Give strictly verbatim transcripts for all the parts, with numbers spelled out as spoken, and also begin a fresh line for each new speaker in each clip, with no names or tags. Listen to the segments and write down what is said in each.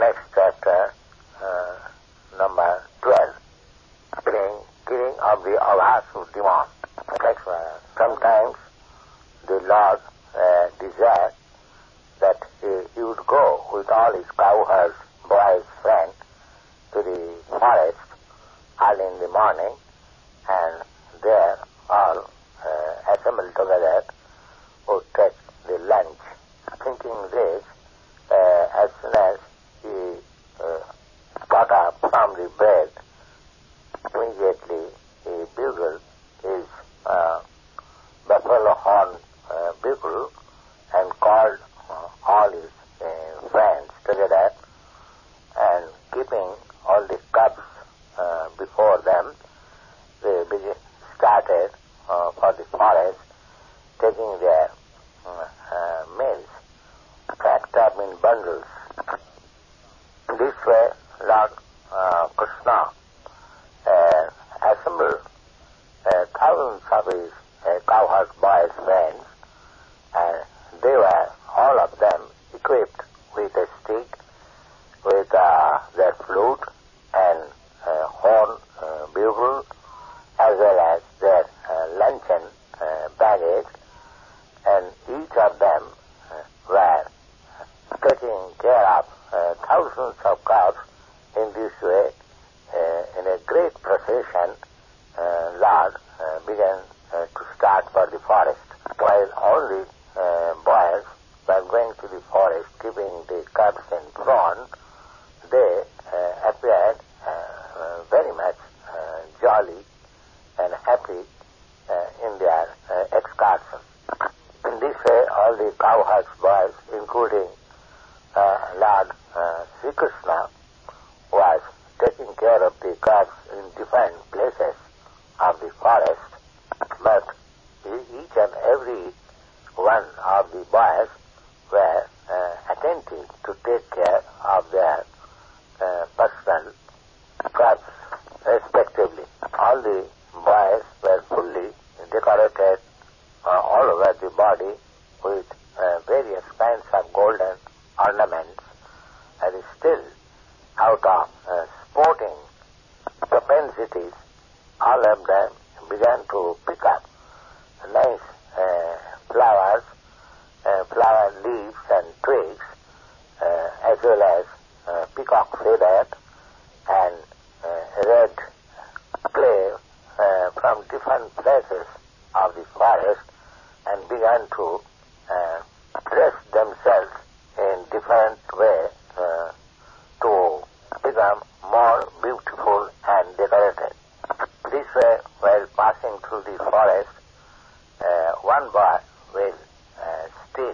next chapter, uh, number twelve, killing, killing of the Avhasu demon. Lakshmana. Sometimes the Lord uh, desired that he, he would go with all his cowherds, boys, friends, to the forest early in the morning, and there all uh, assembled together would take the lunch. Thinking this, uh, as soon as he uh, got up from the bed, immediately he bugled his uh, buffalo horn uh, bugle and called uh, all his uh, friends together, and keeping all the cubs uh, before them, they began, started uh, for the forest, taking their uh, uh, meals packed up in bundles. This way, Lord uh, Krishna uh, assembled uh, thousands of his uh, cowherd boys' friends, and they were, all of them, equipped with a stick, with uh, their flute and uh, horn uh, bugle, as well as their uh, luncheon uh, baggage, and each of them uh, were taking care of uh, thousands of cows in this way. Uh, in a great procession, uh, Lord uh, began uh, to start for the forest, while all the uh, boys were going to the forest, keeping the cubs in front. They uh, appeared uh, uh, very much uh, jolly and happy uh, in their uh, excursion. In this way, all the cowherds boys, including uh, Lord uh, Sri Krishna, was taking care of the cubs in different places of the forest, but each and every one of the boys were uh, attentive to take care of their uh, personal cubs, respectively. All the boys were fully decorated uh, all over the body with uh, various kinds of golden ornaments, and still, out of uh, sporting propensities, all of them began to pick up nice uh, flowers, uh, flower leaves and twigs, uh, as well as uh, peacock feathers and uh, red clay uh, from different places of the forest, and began to uh, dress themselves in different ways uh, to become more beautiful and decorated. This way, while passing through the forest, uh, one boy will uh, steal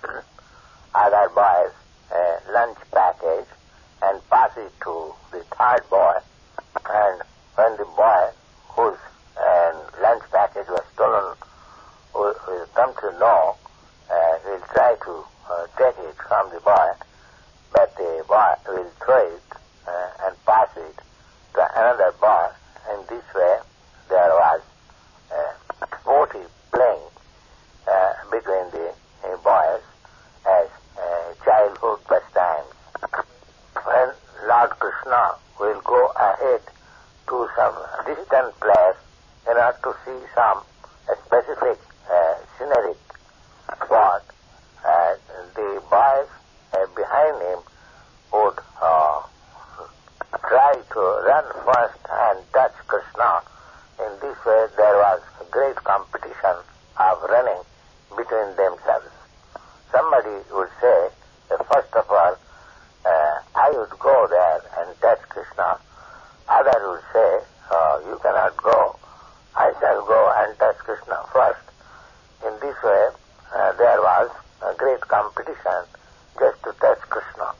other boy's uh, lunch package and pass it to the third boy, and when the boy whose uh, lunch package was stolen will, will come to know, uh, he will try to uh, take it from the boy, but the boy will throw it uh, and pass it to another boy. In this way, there was uh, sportive playing uh, between the uh, boys as uh, childhood pastimes. When Lord Krishna will go ahead to some distant place in order to see some uh, specific uh, scenic spot, uh, the boys uh, behind him would uh, try to run first and touch Krishna. In this way, there was a great competition of running between themselves. Somebody would say, uh, first of all, uh, I would go there and touch Krishna. Other would say, oh, you cannot go. I shall go and touch Krishna first. In this way, uh, there was a great competition just to touch Krishna.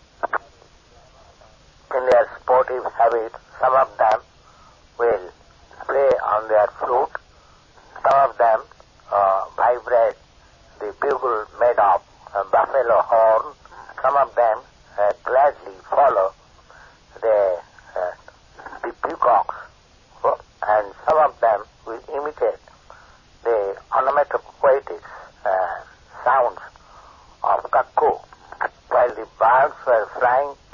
In their sportive habit, some of them will play on their flute, some of them uh, vibrate the bugle made of uh, buffalo horn, some of them uh, gladly follow the, uh, the peacocks, and some of them will imitate the onomatopoetic uh, sounds of cuckoo, while the birds were flying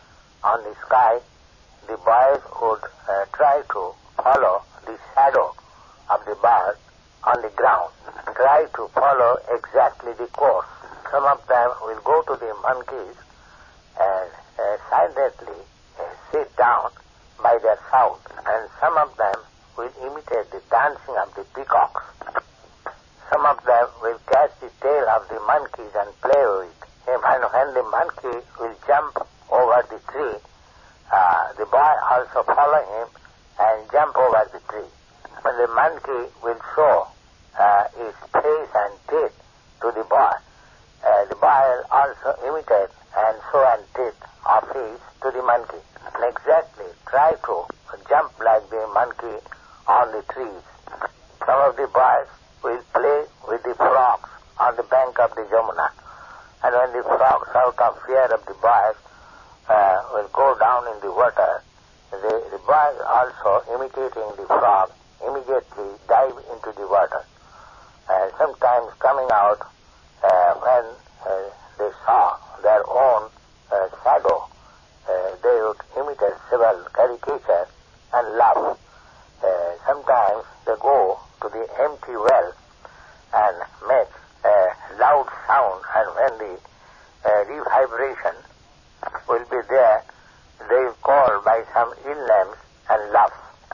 on the sky, the boys would uh, try to follow the shadow of the bird on the ground, try to follow exactly the course. Some of them will go to the monkeys and uh, silently uh, sit down by their sound, and some of them will imitate the dancing of the peacocks. Some of them will catch the tail of the monkeys and play with him, and when the monkey will jump over the tree, uh, the boy also follow him and jump over the tree. When the monkey will show uh, his face and teeth to the boy, uh, the boy will also imitate and show and teeth of his to the monkey, and exactly try to jump like the monkey on the trees. Some of the boys will play with the frogs on the bank of the Jamuna, and when the frogs, out of fear of the boys, uh, will go down in the water, the, the boys also, imitating the frog, immediately dive into the water. Uh, sometimes coming out uh, when uh, they saw their own uh, shadow, uh, they would imitate several caricatures and laugh. Uh, sometimes they go to the empty well and make a loud sound, and when the uh, revibration will be there, they will call by some ill names and laugh.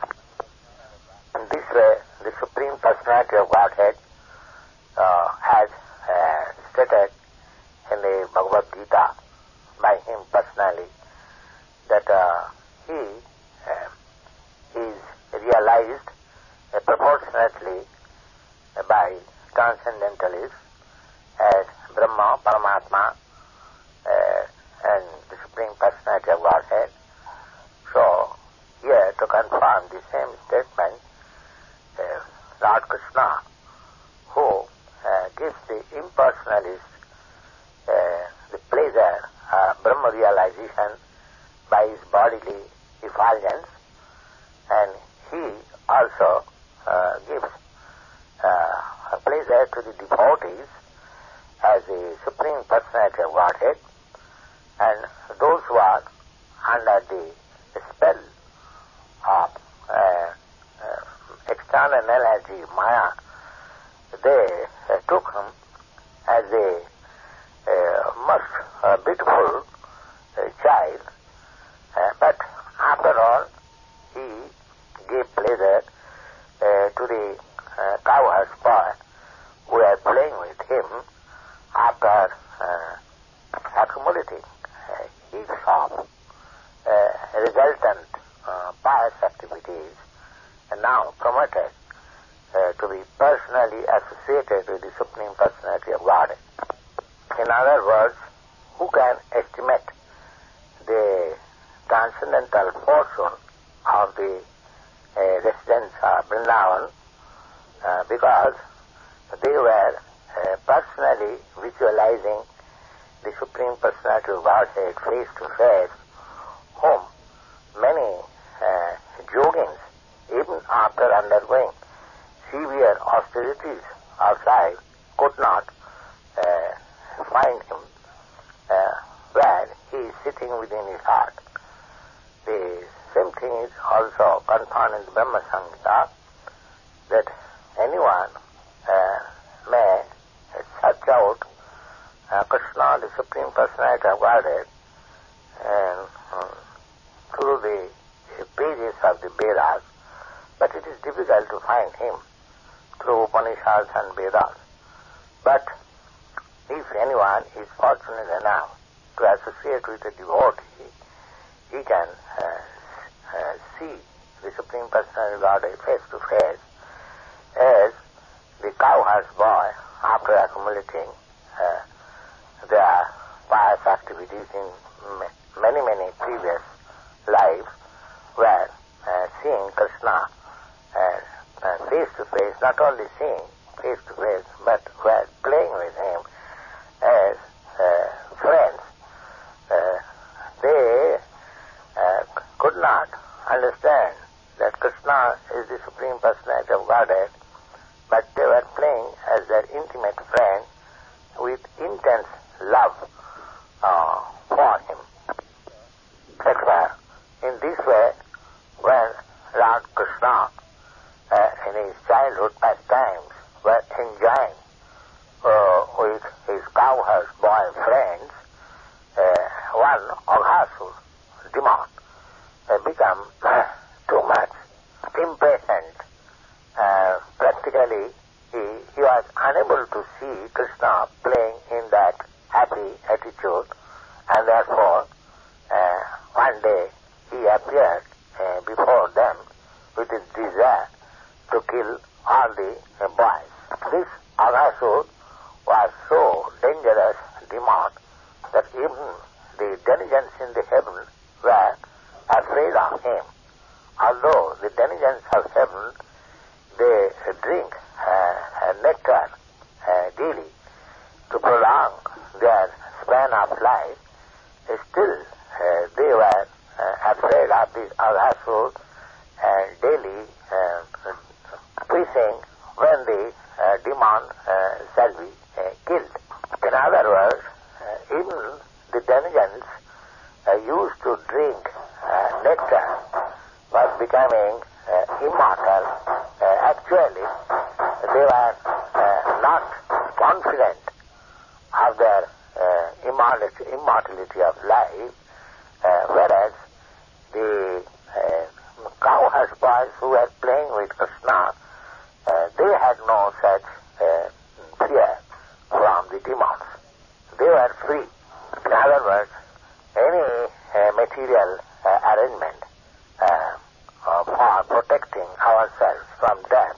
In this way, the Supreme Personality of Godhead uh, has uh, stated in the Bhagavad Gita by him personally that uh, he uh, is realized uh, proportionately uh, by transcendentalists as Brahma, Paramatma, uh, and the Supreme Personality of Godhead. So, here to confirm the same statement, uh, Lord Krishna, who uh, gives the impersonalist uh, the pleasure of Brahma realization by his bodily effulgence, and he also uh, gives uh, a pleasure to the devotees as the Supreme Personality of Godhead, and those who are under the spell of uh, uh, external energy, Maya, they uh, took him as a uh, most uh, beautiful uh, child, uh, but after all, he gave pleasure uh, to the uh, cowherd boy who were playing with him after uh, accumulating uh, heaps of uh, resultant uh, pious activities, and now promoted uh, to be personally associated with the Supreme Personality of Godhead. In other words, who can estimate the transcendental fortune of the uh, residents of Vrindavan, uh, because they were uh, personally visualizing the Supreme Personality of Godhead face to face, whom many uh, yogins, even after undergoing severe austerities of life, could not uh, find him uh, where he is sitting within his heart. The same thing is also confirmed in the Brahma Samhita, that anyone uh, may search out uh, Krishna, the Supreme Personality of Godhead, and um, through the pages of the Vedas, but it is difficult to find him through Upanishads and Vedas. But if anyone is fortunate enough to associate with a devotee, he can uh, uh, see the Supreme Personality of Godhead face to face as the cowherd's boy, after accumulating uh, their pious activities in many, many previous lives, were uh, seeing Krishna uh, uh, face to face, not only seeing face to face, but were playing with him as uh, friends. Uh, they uh, could not understand that Krishna is the Supreme Personality of Godhead, but they were playing as their intimate friend with intense love uh, for him. That's one, Aghasur, demon, uh, become uh, too much impatient. Uh, practically, he, he was unable to see Krishna playing in that happy attitude, and therefore, uh, one day he appeared uh, before them with his desire to kill all the uh, boys. This Aghasur was so dangerous demon that even the denizens in the heaven were afraid of him. Although the denizens of heaven, they drink uh, nectar uh, daily to prolong their span of life, still uh, they were uh, afraid of this Aghasur and daily uh, wishing when the uh, demon uh, shall be uh, killed. In other words, uh, even the denizens uh, used to drink uh, nectar was becoming uh, immortal. Uh, actually, they were uh, not confident of their uh, immortality, immortality of life, uh, whereas the uh, cowherd boys who were playing with Krishna, uh, they had no such uh, fear from the demons. They were free. In other words, any uh, material uh, arrangement uh, uh, for protecting ourselves from death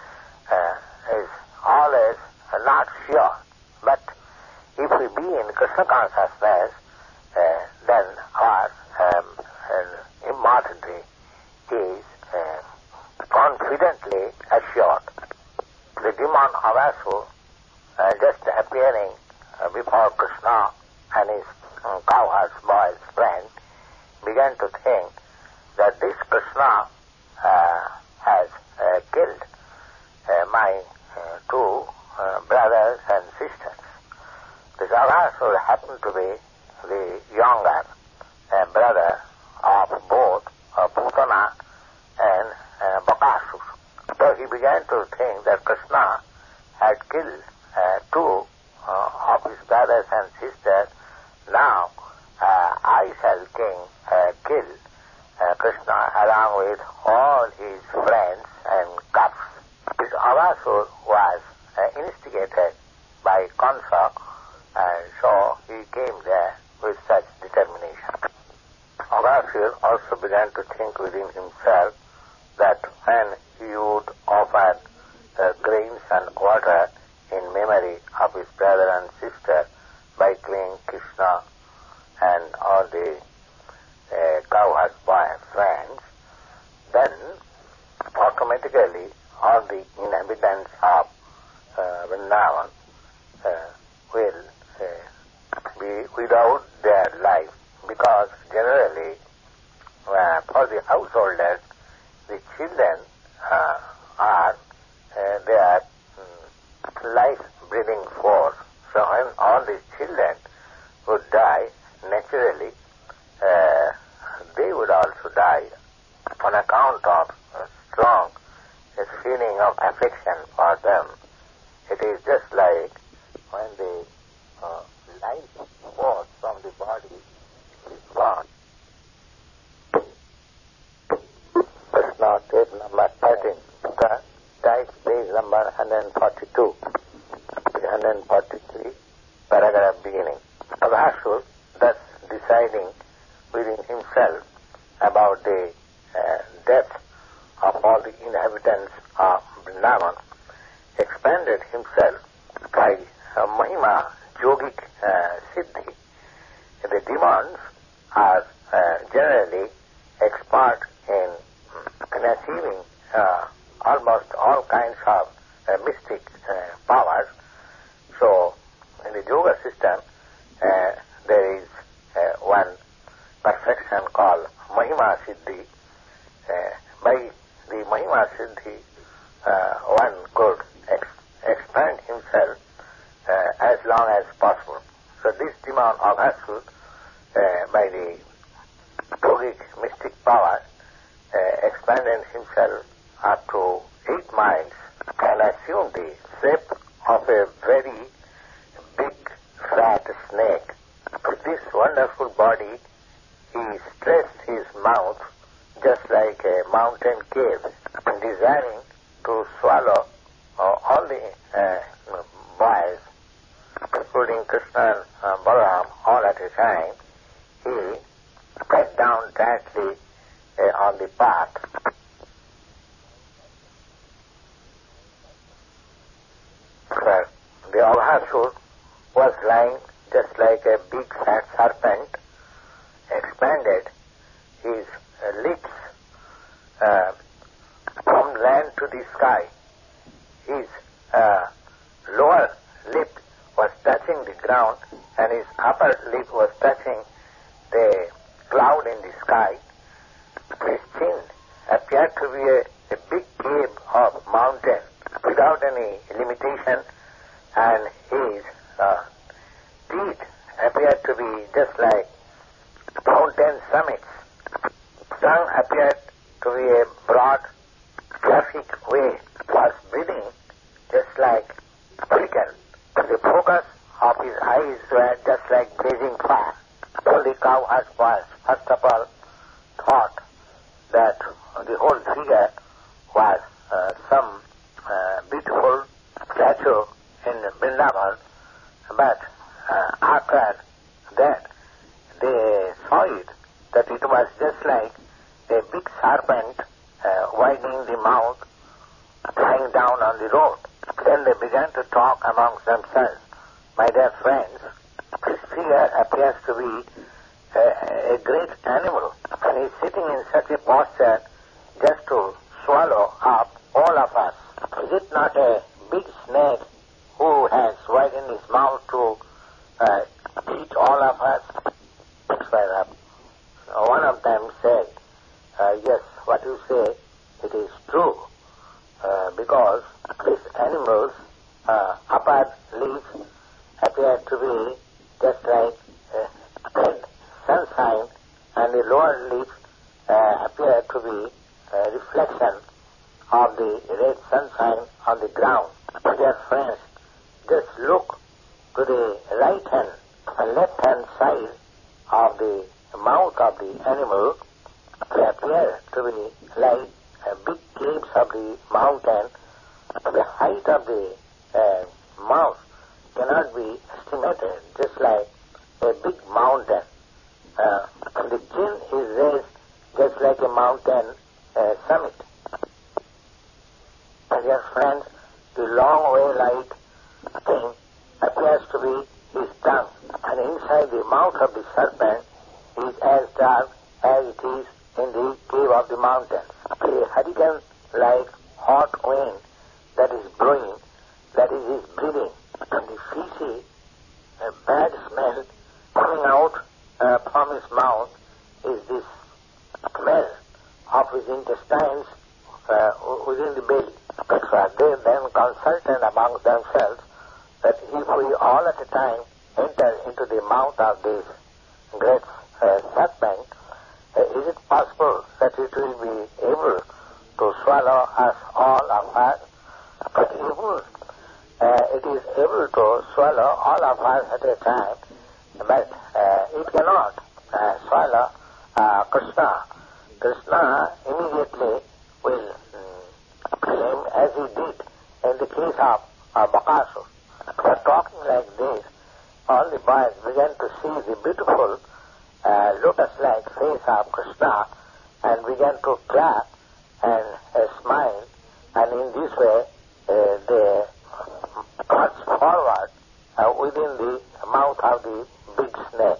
uh, is always uh, not sure. But if we be in Krishna consciousness, uh, then our um, uh, immortality is uh, confidently assured. The demon Aghasur, uh, just appearing uh, before Krishna and his um, cowherd boy's friend, began to think that this Krishna uh, has uh, killed uh, my uh, two uh, brothers and sisters. This Aghasur happened to be the younger uh, brother of both uh, Putana and uh, Bakasur. So he began to think that Krishna had killed uh, two uh, of his brothers and sisters. Now uh, I shall king, uh, kill uh, Krishna along with all his friends and cubs. This Aghasur was uh, instigated by Kansa, and so he came there with such determination. Aghasur also began to think within himself that when he would offer uh, grains and water in memory of his brother and sister by killing Krishna and all the uh, cowherd boy friends, then automatically all the inhabitants of uh, Vrindavan uh, will uh, be without their life, because generally uh, for the householders, the children uh, are uh, their um, life-breathing force. So when all these children would die naturally, uh, they would also die on account of a strong a feeling of affection for them. It is just like when the uh, life force from the body is gone. Krishna, tape number thirteen, type page number one hundred forty-two, one hundred forty-three, paragraph beginning. Aghasur, thus deciding within himself about the uh, death of all the inhabitants of Vrindavan, expanded himself by uh, Mahima yogic uh, siddhi. The demons are uh, generally expert in, in achieving uh, almost all kinds of uh, mystic uh, powers. So, in the yoga system, uh, there is uh, one perfection called Mahima Siddhi. Uh, by the Mahima Siddhi, uh, one could ex- expand himself uh, as long as possible. So this demon Aghasur, uh, by the yogic mystic power, uh, expanded himself up to eight miles and assumed the shape of a very big fat snake, which this wonderful body, he stretched his mouth just like a mountain cave, desiring to swallow uh, all the uh, boys, including Krishna and uh, Balaram, all at a time. He sat down tightly uh, on the path. Where the Avahasur was lying just like a big fat serpent, expanded his uh, lips uh, from land to the sky. His uh, lower lip was touching the ground and his upper lip was touching the cloud in the sky. His chin appeared to be a, a big cave of mountain without any limitation, and his uh, teeth appeared to be just like mountain summits. Tongue appeared to be a broad, traffic way, was breathing just like chicken. The focus of his eyes were just like blazing fire. All the cowherd boys, first of all, thought that the whole figure was uh, some uh, beautiful statue in Vrindavan, but uh, after that they saw it, that it was just like a big serpent uh, widening the mouth, lying down on the road. Then they began to talk amongst themselves. My dear friends, this figure appears to be a, a great animal, and he is sitting in such a posture just to swallow up all of us. Is it not a big snake who has widened his mouth to uh, eat all of us? One of them said, uh, yes, what you say, it is true, uh, because these animals' uh, upper leaves appear to be just like uh, red sunshine, and the lower leaves uh, appear to be a reflection of the red sunshine on the ground. Dear friends, just look to the right hand and left hand side of the mouth of the animal. They appear to be like uh, big caves of the mountain. The height of the uh, mouth cannot be estimated, just like a big mountain. Uh, the chin is raised just like a mountain uh, summit. Dear friends, the long way-like thing appears to be his tongue, and inside the mouth of the serpent is as dark as it is in the cave of the mountain. A hurricane-like hot wind that is blowing, that is his breathing, and the fishy, uh, bad smell coming out uh, from his mouth is this smell of his intestines uh, within the belly. So they then consulted amongst themselves that if we all at a time enter into the mouth of this great uh, serpent, uh, is it possible that it will be able to swallow us all of us? But even uh, it is able to swallow all of us at a time, but uh, it cannot uh, swallow uh, Krishna. Krishna immediately will um, kill him, as he did in the case of uh, Bakasur. But talking like this, all the boys began to see the beautiful uh, lotus-like face of Krishna and began to clap and uh, smile, and in this way uh, they marched forward uh, within the mouth of the big snake.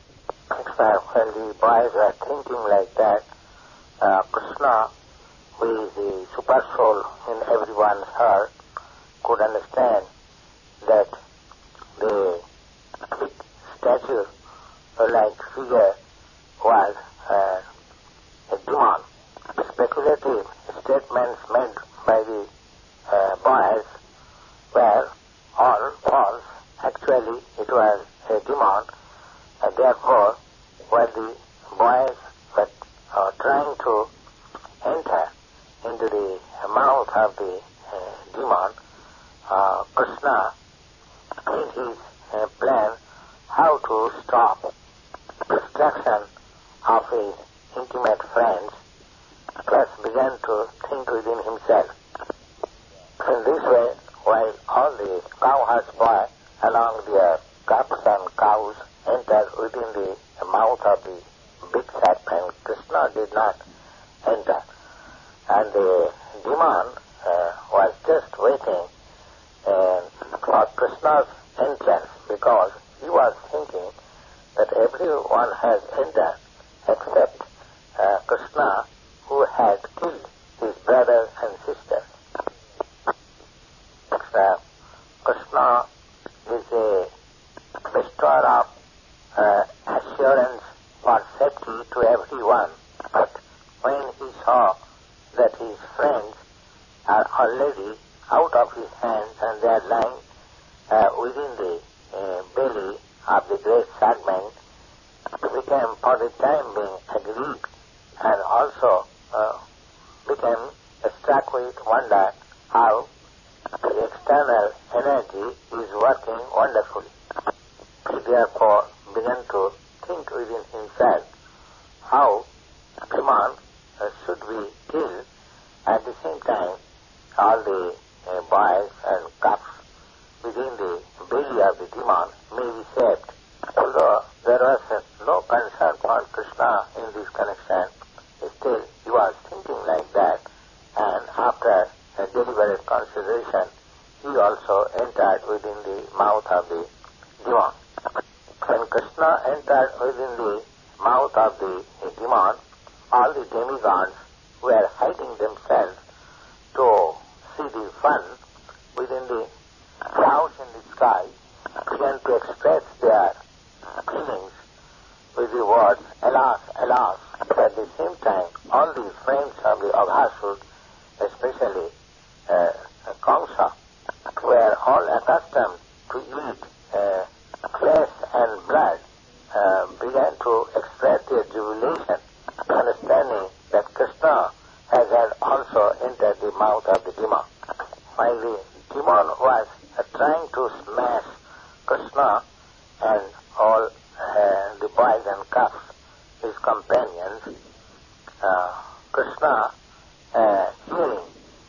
When the boys were thinking like that, uh, Krishna, who is the super soul in everyone's heart, could understand that the big statue like figure was uh, a demon. Speculative statements made by the uh, boys were all false. Actually, it was a demon, and therefore, when the boys were uh, trying to enter into the mouth of the uh, demon, uh, Krishna made his uh, plan how to stop instruction of his intimate friends, thus began to think within himself. In this way, while all the cowherds boy along their cups and cows entered within the mouth of the big serpent, Krishna did not enter. And the demon uh, was just waiting uh, for Krishna's entrance, because he was thinking that everyone has entered except uh, Krishna, who had killed his brothers and sisters. Uh, Krishna is a bestower of uh, assurance for safety to everyone, but when he saw that his friends are already out of his hands and they are lying uh, within the uh, belly of the great serpent, became for the time being aggrieved and also uh, became struck with wonder how the external energy is working wonderfully. He therefore began to think within himself how demon uh, should be killed. At the same time, all the uh, boys and cubs within the belly of the demon may be saved. Although there was uh, no concern for Krishna in this connection, still he was thinking like that, and after a deliberate consideration, he also entered within the mouth of the demon. When Krishna entered within the mouth of the demon, all the demigods were hiding themselves to see the fun within the clouds in the sky, began to express their feelings with the words, alas, alas. At the same time, all the friends of the Aghasur, especially uh, Kamsa, were all accustomed to eat uh, flesh and blood, uh, began to express their jubilation, understanding that Krishna has had also entered the mouth of the demon. While the demon was uh, trying to smash Krishna and all uh, the boys and cubs, his companions, uh, Krishna, uh, hearing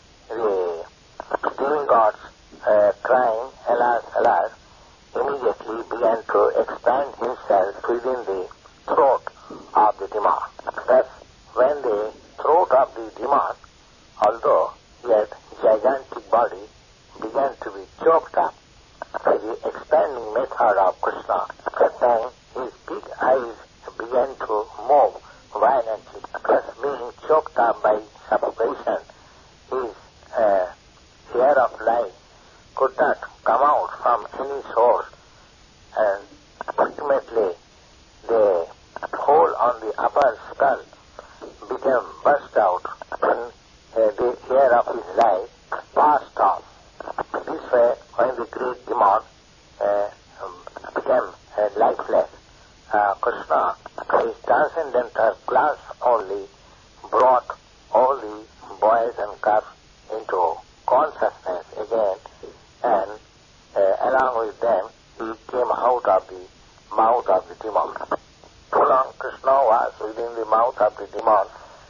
the demigods uh, crying, alas, alas, immediately began to expand himself within the throat of the demon. Thus, when the throat of the demon, although he had gigantic body, began to be choked up by the expanding method of Krishna, that time his big eyes began to move violently. Thus, being choked up by suffocation, his uh, air of life could not come out from any source, and ultimately the hole on the upper skull became burst out, and uh, the air of his life passed off. This way, when the great demon uh, became uh, lifeless, uh, Krishna, his transcendental class only, brought all the boys and cubs into consciousness again, and uh, along with them, he came out of the mouth of the demon. So long Krishna was within the mouth of the demon,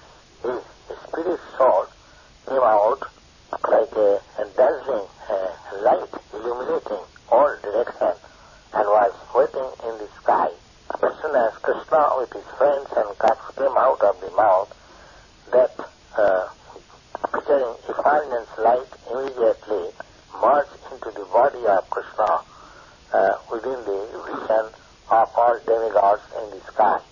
his spirit soul came out like a, a dazzling uh, light illuminating all directions and was waiting in the sky. As soon as Krishna with his friends and cubs came out of the mouth, that uh, featuring effulgence light immediately merged into the body of Krishna uh, within the vision of all demigods in the sky.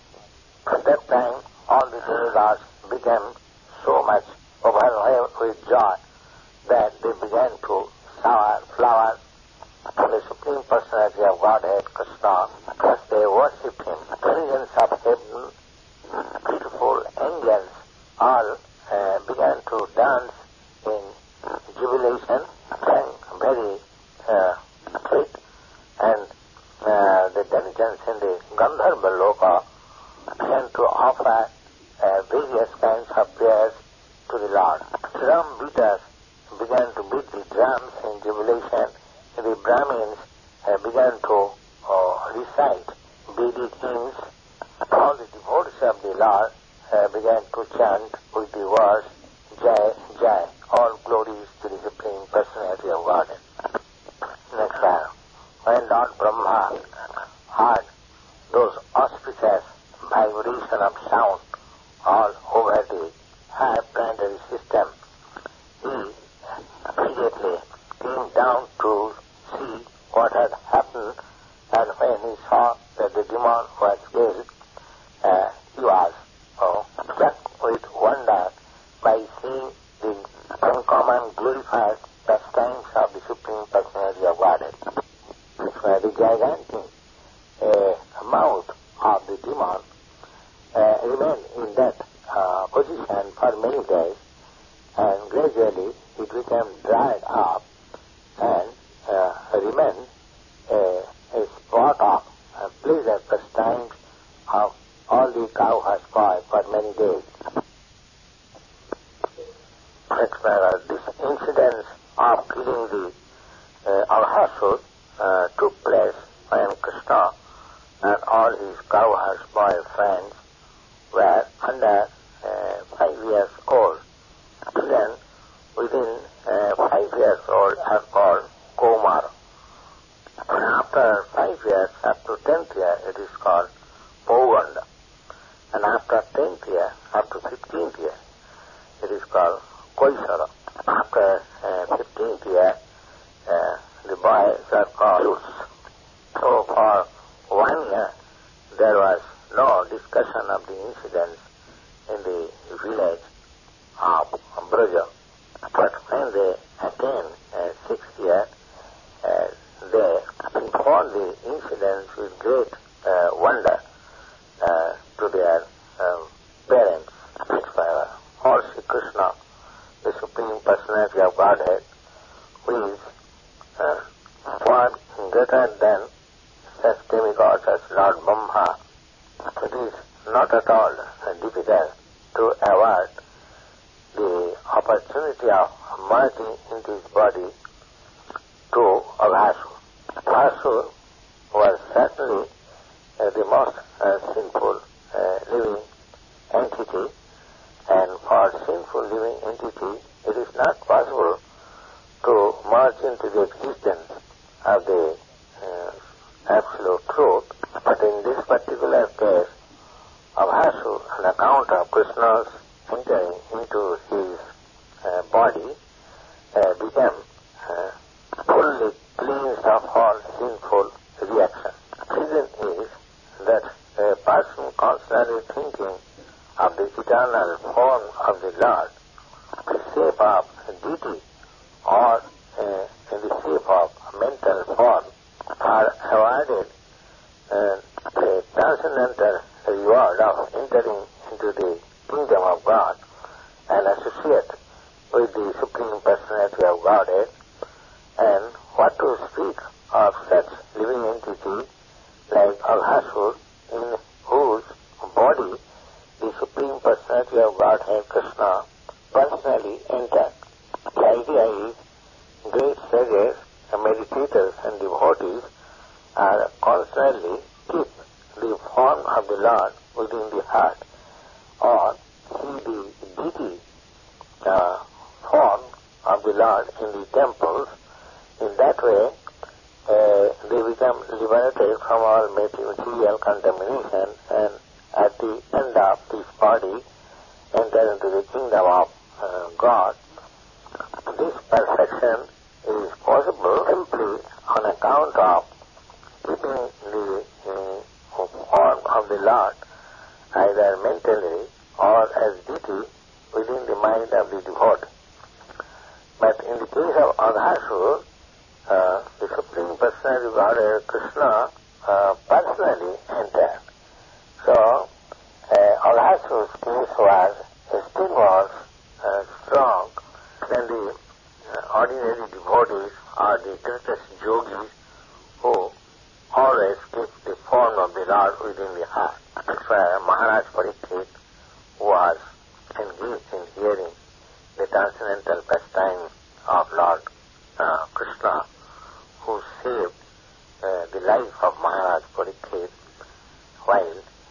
At that time, all the demigods became so much overwhelmed with joy that they began to shower flowers to the Supreme Personality of Godhead, Krishna, because they worshipped him. The regions of heaven, beautiful angels, all uh, began to dance in jubilation, sang very uh, sweet, and uh, the denizens in the Gandharva Loka began to offer uh, various kinds of prayers to the Lord. Drum beaters began to beat the drums in jubilation. The Brahmins uh, began to uh, recite Vedic hymns all the devotees of the Lord uh, began to chant with the words, Jai, Jai, all glories to the Supreme Personality of Godhead. Next time, when Lord Brahma heard those auspicious vibration of sound all over the higher planetary system, he immediately came down to see what had happened, and when he saw that the demon was killed, uh, he was oh, struck with wonder by seeing the uncommon glorified pastimes of the Supreme Personality of Godhead. Uh, the gigantic uh, mouth of the demon uh, remained in that uh, position for many days, and gradually it became dried up and uh, remained a, a spot of uh, pleasure pastimes of all the cow has spoiled for many days. This incident of killing the uh, Alhasur uh, took place when Krishna and all his cow has spoiled friends were under uh, five years old. Children within uh, five years old are called Komar. After five years, up to tenth year, it is called Povanda. And after tenth year, up to fifteenth year, it is called Koisara. After uh, fifteenth year, uh, the boys are called youths. So for one year, there was no discussion of the incidents in the village of Braja. But when they attained uh, sixth year, uh, they informed the incidents with great uh, wonder uh, to their um, parents. Or Sri Krishna, the Supreme Personality of Godhead, who is uh, far greater than such demigods as Lord Brahma. It is not at all difficult to avoid the opportunity of merging into his body to Alhasur. Alhasur was certainly uh, the most uh, sinful uh, living entity, and for sinful living entity it is not possible to merge into the existence of the uh, absolute truth. But in this particular case, Alhasur, on account of Krishna's entering into his uh, body, uh, became uh, fully cleansed of all sinful reaction. The reason is that a person constantly thinking of the eternal form of the Lord, the shape of deity, or uh, in the shape of mental form, are avoided uh, the transcendental reward of entering into the kingdom of God and associate with the Supreme Personality of Godhead. And what to speak of such living entity like Alhasur, in whose body the Supreme Personality of Godhead, Krishna, personally entered. The idea is great sages, meditators and devotees are constantly keep the form of the Lord within the heart, or see the deity uh, form of the Lord in the temples. In that way, uh, they become liberated from all material contamination, and at the end of this body enter into the kingdom of uh, God. This perfection is possible simply on account of keeping the uh, form of the Lord either mentally or as deity within the mind of the devotee. But in the case of Alhasur, uh, the Supreme Personality of Godhead, Krishna, uh, personally entered. So, uh, Alhasur's case was uh, still more uh, strong than the uh, ordinary devotees or the greatest yogis who always keep the form of the Lord within the heart. That's why Maharaj Parikshit was engaged in hearing the transcendental pastime of Lord uh, Krishna, who saved uh, the life of Maharaj Parikshit while he was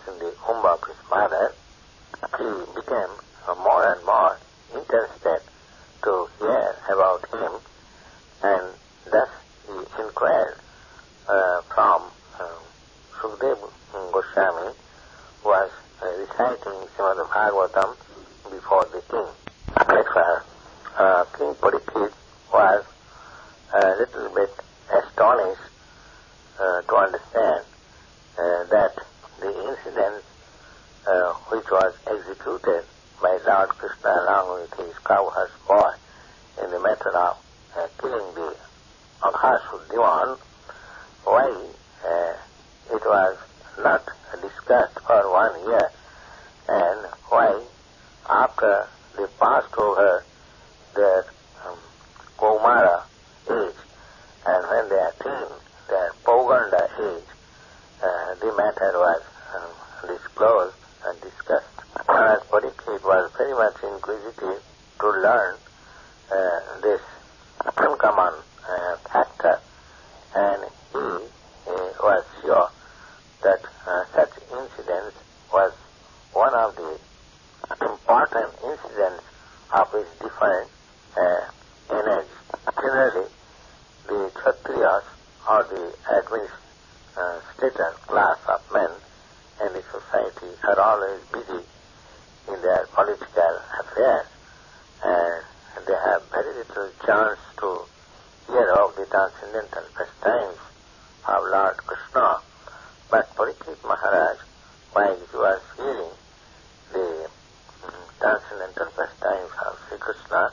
in the womb of his mother, he became uh, more and more interested to hear about him, and thus he inquired uh, from uh, Sukadeva Goswami, who was uh, reciting Srimad Bhagavatam before the king. Therefore, uh, King Parikshit was a little bit astonished uh, to understand uh, that the incident uh, which was executed by Lord Krishna along with his cowherd boy in the matter of uh, killing the Aghasur demon, why uh, it was not discussed for one year, and why after they passed over their um, Kaumara age, and when they attained their Pauganda age, uh, the matter was um, disclosed and discussed. As Parikshit was very much inquisitive to learn uh, this uncommon uh, factor, and he uh, was sure that uh, such incidents was one of the important incidents of his different uh, energy. Generally, the Kshatriyas or the administrator class of men in the society are always busy in their political affairs, and they have very little chance to hear of the transcendental pastimes of Lord Krishna. But Parikshit Maharaj, while he was hearing the um, transcendental pastimes of Sri Krishna,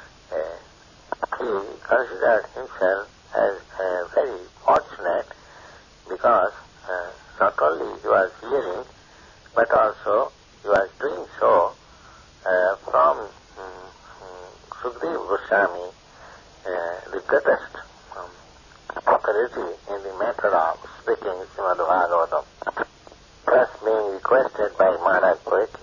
uh, he considered himself as uh, very fortunate, because uh, not only he was hearing, but also he was doing so uh, from um, Sukadeva Goswami, uh, the greatest um, authority in the matter of speaking Srimad Bhagavatam. Thus being requested by Maharaj Parikshit